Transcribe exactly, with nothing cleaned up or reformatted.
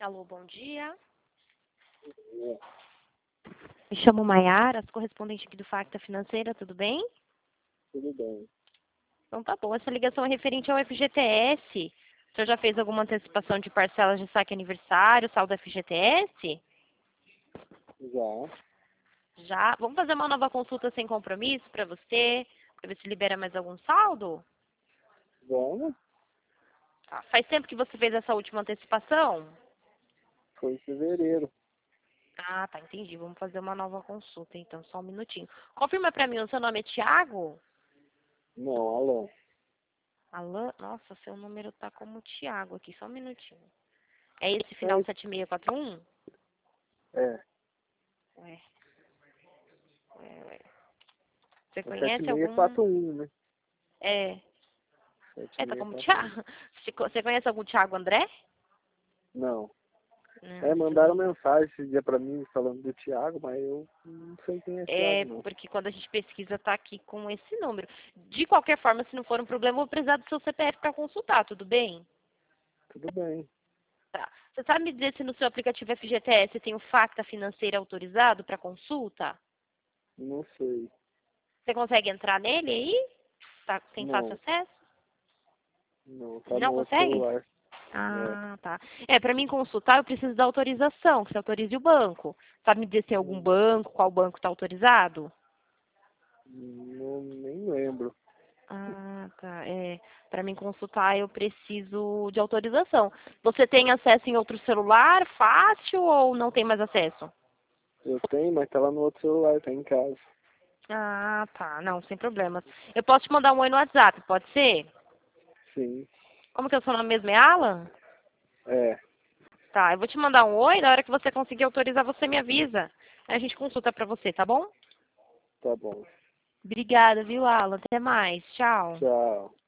Alô, bom dia. É, Me chamo Maiara, correspondente aqui do Facta Financeira, tudo bem? tudo bem. Então tá bom, essa ligação é referente ao F G T S. O senhor já fez alguma antecipação de parcelas de saque aniversário, saldo F G T S? Já, Já. Vamos fazer uma nova consulta sem compromisso para você, para ver se libera mais algum saldo? vamos. Tá. Faz tempo que você fez essa última antecipação? Foi em fevereiro. Ah, tá, entendi. Vamos fazer uma nova consulta, então, só um minutinho. Confirma para mim, o seu nome é Tiago? Não, Alan. Alan? Nossa, seu número tá como Tiago aqui, só um minutinho. É esse É, final sete seis quatro um? é, Ué, ué, ué. Você é sete conhece seis algum... quatro um, né? É, é, tá como sete seis quatro um. Tiago? Você co- você conhece algum Tiago André? Não. É, Não, mandaram também. mensagem esse dia pra mim falando do Thiago, mas eu não sei quem é É, Thiago, não. porque quando a gente pesquisa tá aqui com esse número. De qualquer forma, se não for um problema, eu vou precisar do seu C P F para consultar, tudo bem? Tudo bem. Tá. Você sabe me dizer se no seu aplicativo F G T S tem o Facta Financeira autorizado para consulta? Não sei. Você consegue entrar nele aí? Tá, tem fácil Não, acesso? não, tá no Não outro consegue? celular. É, Ah, tá. É, para mim consultar eu preciso da autorização, que você autorize o banco. Sabe me dizer se tem algum hum, banco, qual banco está autorizado? não, nem lembro. Ah, tá. É, para mim consultar eu preciso de autorização. Você tem acesso em outro celular, fácil ou não tem mais acesso? Eu tenho, mas tá lá no outro celular, tá em casa. Ah, tá. Não, sem problemas. Eu posso te mandar um oi no WhatsApp, pode ser? Sim, Como que é o seu nome mesmo? É Alan? é, Tá, eu vou te mandar um oi, na hora que você conseguir autorizar, você me avisa. Aí a gente consulta pra você, tá bom? tá bom. Obrigada, viu, Alan? Até mais. Tchau. Tchau.